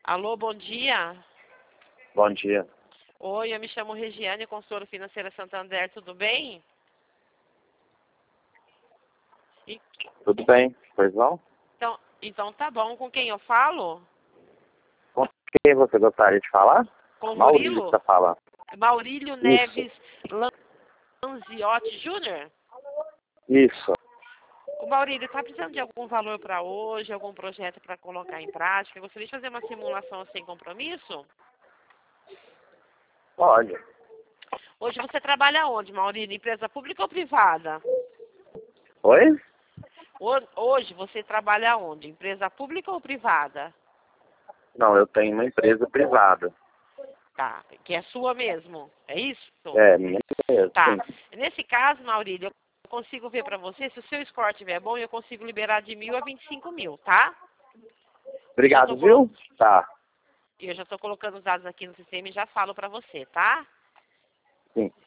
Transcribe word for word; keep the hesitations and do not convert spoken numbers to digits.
Alô, bom dia. Bom dia. Oi, eu me chamo Regiane, consultora financeira Santander, tudo bem? E- Tudo bem? Pois não? Então, então tá bom, com quem eu falo? Com quem você gostaria de falar? Com o Maurílio Murilo? está falando. Maurílio Isso. Neves Lanziotti Júnior? Isso. O Maurílio, tá precisando de algum valor para hoje, algum projeto para colocar em prática? Gostaria de fazer uma simulação sem compromisso? Pode. Hoje você trabalha onde, Maurílio? Empresa pública ou privada? Oi? Ho- Hoje você trabalha onde? Empresa pública ou privada? Não, eu tenho uma empresa privada. Tá, que é sua mesmo, é isso? É, minha empresa, Tá. sim. Nesse caso, Maurílio, eu consigo ver para você, se o seu score estiver bom, eu consigo liberar de mil a vinte e cinco mil, tá? Eu já Obrigado, tô, colo... viu? Tá. eu já tô colocando os dados aqui no sistema e já falo para você, tá? Sim.